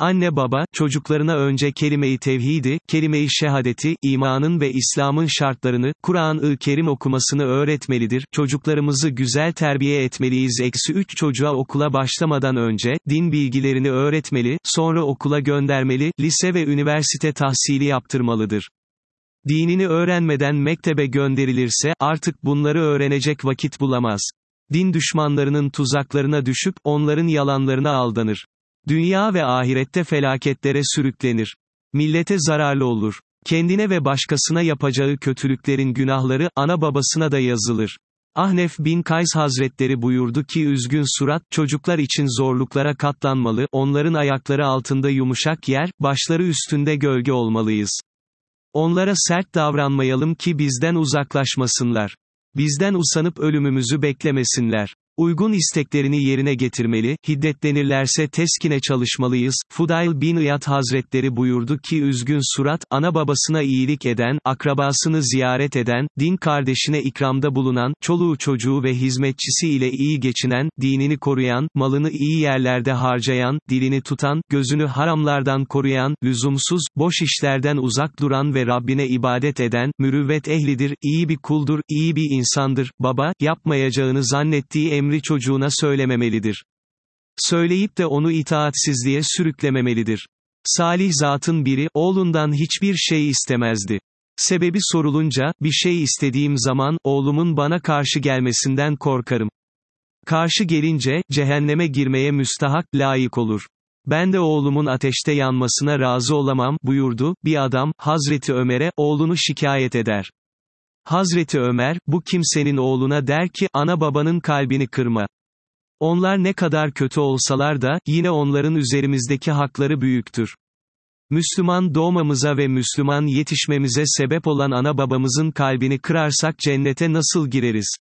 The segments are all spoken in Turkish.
Anne baba, çocuklarına önce kelime-i tevhidi, kelime-i şehadeti, imanın ve İslam'ın şartlarını, Kur'an-ı Kerim okumasını öğretmelidir, çocuklarımızı güzel terbiye etmeliyiz. 3 Çocuğa okula başlamadan önce, din bilgilerini öğretmeli, sonra okula göndermeli, lise ve üniversite tahsili yaptırmalıdır. Dinini öğrenmeden mektebe gönderilirse, artık bunları öğrenecek vakit bulamaz. Din düşmanlarının tuzaklarına düşüp, onların yalanlarına aldanır. Dünya ve ahirette felaketlere sürüklenir. Millete zararlı olur. Kendine ve başkasına yapacağı kötülüklerin günahları, ana babasına da yazılır. Ahnef bin Kays Hazretleri buyurdu ki üzgün surat, çocuklar için zorluklara katlanmalı, onların ayakları altında yumuşak yer, başları üstünde gölge olmalıyız. Onlara sert davranmayalım ki bizden uzaklaşmasınlar. Bizden usanıp ölümümüzü beklemesinler. Uygun isteklerini yerine getirmeli, hiddetlenirlerse teskine çalışmalıyız. Fudayl bin İyad Hazretleri buyurdu ki üzgün surat, ana babasına iyilik eden, akrabasını ziyaret eden, din kardeşine ikramda bulunan, çoluğu çocuğu ve hizmetçisi ile iyi geçinen, dinini koruyan, malını iyi yerlerde harcayan, dilini tutan, gözünü haramlardan koruyan, lüzumsuz, boş işlerden uzak duran ve Rabbine ibadet eden, mürüvvet ehlidir, iyi bir kuldur, iyi bir insandır. Baba, yapmayacağını zannettiği emri çocuğuna söylememelidir. Söyleyip de onu itaatsizliğe sürüklememelidir. Salih zatın biri, oğlundan hiçbir şey istemezdi. Sebebi sorulunca, bir şey istediğim zaman, oğlumun bana karşı gelmesinden korkarım. Karşı gelince, cehenneme girmeye müstahak, layık olur. Ben de oğlumun ateşte yanmasına razı olamam, buyurdu. Bir adam, Hazreti Ömer'e, oğlunu şikayet eder. Hazreti Ömer, bu kimsenin oğluna der ki, ana babanın kalbini kırma. Onlar ne kadar kötü olsalar da, yine onların üzerimizdeki hakları büyüktür. Müslüman doğmamıza ve Müslüman yetişmemize sebep olan ana babamızın kalbini kırarsak cennete nasıl gireriz?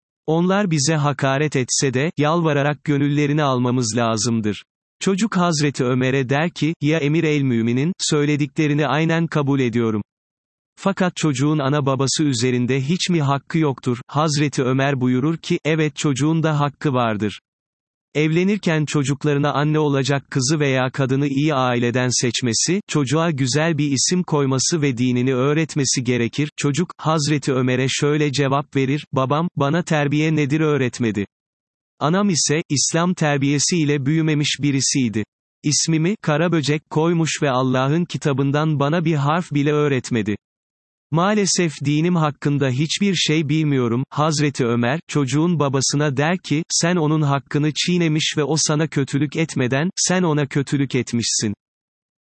Onlar bize hakaret etse de, yalvararak gönüllerini almamız lazımdır. Çocuk Hazreti Ömer'e der ki, ya emir el müminin, söylediklerini aynen kabul ediyorum. Fakat çocuğun ana babası üzerinde hiç mi hakkı yoktur? Hazreti Ömer buyurur ki, evet çocuğun da hakkı vardır. Evlenirken çocuklarına anne olacak kızı veya kadını iyi aileden seçmesi, çocuğa güzel bir isim koyması ve dinini öğretmesi gerekir. Çocuk, Hazreti Ömer'e şöyle cevap verir, babam, bana terbiye nedir öğretmedi. Anam ise, İslam terbiyesiyle büyümemiş birisiydi. İsmimi, Karaböcek koymuş ve Allah'ın kitabından bana bir harf bile öğretmedi. Maalesef dinim hakkında hiçbir şey bilmiyorum. Hazreti Ömer, çocuğun babasına der ki, sen onun hakkını çiğnemiş ve o sana kötülük etmeden, sen ona kötülük etmişsin.